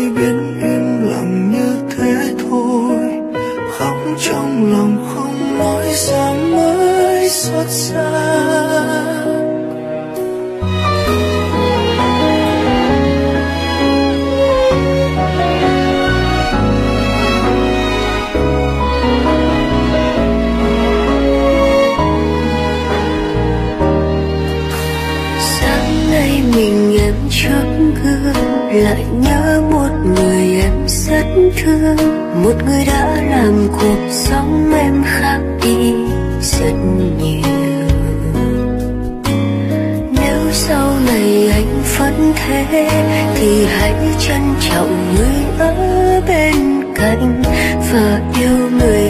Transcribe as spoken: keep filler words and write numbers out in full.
biết im lặng như thế thôi, khóc trong lòng không nói ra mới xót xa. Mình em trước gương lại nhớ một người em rất thương, một người đã làm cuộc sống em khác đi rất nhiều. Nếu sau này anh vẫn thế thì hãy trân trọng người ở bên cạnh và yêu người